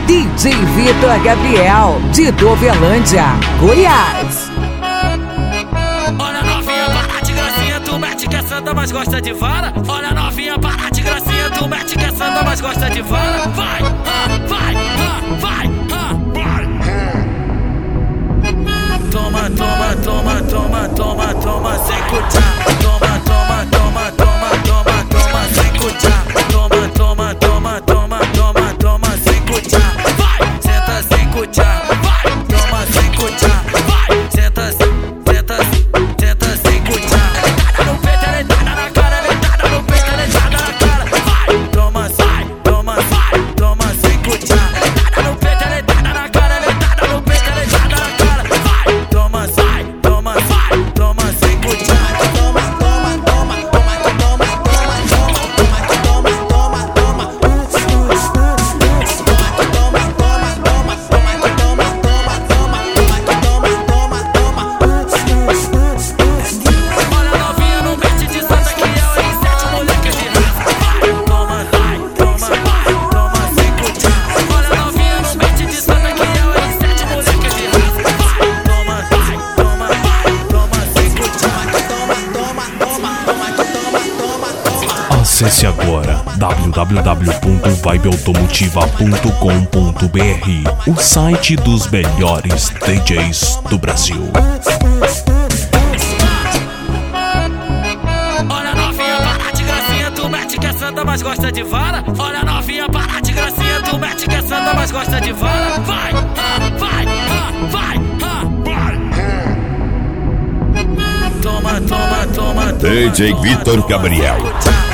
DJ Vitor Gabriel, de Dovelândia, Goiás. Olha novinha, para de gracinha, tu mete que é santa, mas gosta de vara. Olha novinha, para de gracinha, tu mete que é santa, mas gosta de vara. Vai, vai, vai, vai. Toma, toma, toma, toma, toma, toma, sem cuchar. Toma, toma, toma, toma, toma, toma, sem cuchar. Toma, toma, toma, toma, toma, toma, sem cuchar. Vai, senta sem cuchar. Vai, toma sem cuchar. Vai, senta, senta, senta sem cuchar. Deitada no peito, deitada na cara, deitada no peito, deitada na cara. Vai, toma, sai, toma, vai, toma sem cuchar. Deitada no peito, deitada na cara, deitada no peito, deitada na cara. Vai, toma, sai, toma, vai, toma sem cuchar. Toma, toma, toma, toma, toma, toma, toma, toma, toma, toma, toma. Olha novinha, não mete de santa que é o R7, moleque de raça. Vai, toma, vai, toma, vai, toma sem cuchar. Olha novinha, não mete de santa que é o R7, moleque de raça. Vai, toma, vai, toma, vai, toma sem cuchar. Toma, toma, toma, toma, toma, toma, toma. Acesse agora www.vibeautomotiva.com.br, o site dos melhores DJs do Brasil. Olha novinha, para de gracinha, tu mete que é santa, mas gosta de vara. Olha novinha, para de gracinha, tu mete que é santa, mas gosta de vara. Vai, vai, vai, vai. Toma, toma, toma, toma. DJ Vitor Gabriel.